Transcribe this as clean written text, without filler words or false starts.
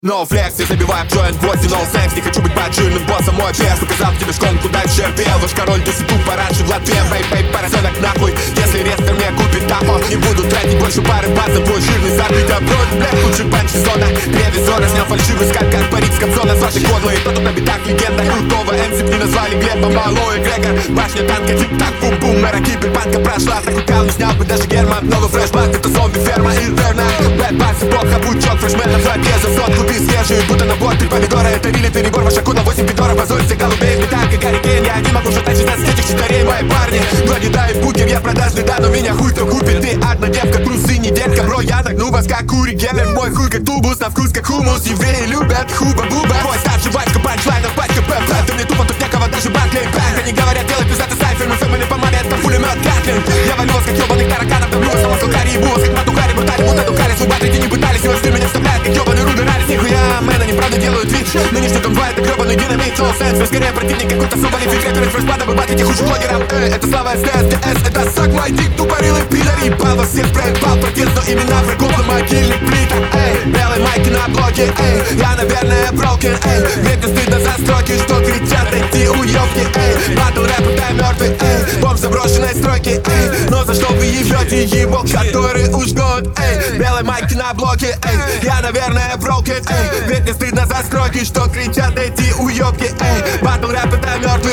No flex, я забиваю joint 8, no sex. Не хочу быть поджирным боссом, мой чест. Показал тебе шконку, дальше пел. Ваш король тусит тупо раньше в Латвии. Бэй-бэй, поросенок нахуй. Если рестор мне купит тамо, не буду тратить больше пары бат на твой жирный забыть добро. Блядь, лучше панч сезона. Ревизора снял фальшивый скат, как Борис Кобзона. С вашей кодлой, кто тут на битах легенда крутого МС не назвали Глеба, Малой, Грегор. Башня танка, тик-так, бум-бум. Мэра киберпанка прошла, так укал, не снял бы даже Герман. Новый флешбак, это зомби-ферма, инферно. Бэт баси, бог, обучок, фрешменов, за сотку. Свежие, будто набор, ты помидора. Это вилли, перебор, ваша куда 8 пидоров. Позорься, голубей, металл, как Гаррикен. Я не могу шатать 16 этих читарей, мои парни. Два еда и букер, я продажный, да, но меня хуй-то купит. Ты одна девка, трусы, не детка, бро. Я нагну вас, как кури, гелер. Мой хуй, как тубус, на вкус, как хумус. Евреи любят хуба-буба. Твой старший батька, панчлайнов, батька, ПП. Ты мне тупо, тут некого, даже Барклей, Бэнк. Они говорят, делать пиздатый сайфер. Мы фэмили по маме, это пулемет, Гатлин. Я валю вас, как ебаных тараканов. Давлю вас, на вас, алкари, ебу вас, как матухари. Брутали, мут, надухали, субатрики не пытались. Его стиль меня вставляет, как ебаный руды, ралис. Нихуя, мэн, они правда делают вид. Нынешний Дом 2 это гребаный динамит. All sense, вы скорее противник, какой-то соболев. И рэперы фрешбада, вы батите хуже блогерам. Это слава СТС, ТС, это сак мой дик. Тупорылый пидор, ебал вас всех проебал. Протест, но имена врагов на могильных плитах. Белые майки на блоке, я, наверное, брокен. Ведь не стыдно за строки, что кричат эти уёбки. Батл рэп, это мертвый, бомб заброшенной стройки. Но за что вы ебете его, который уж год. Белые майки на блоке, я, наверное, брокен. Ведь не стыдно за строки, что кричат эти уёбки. Батл рэп, это мертвый.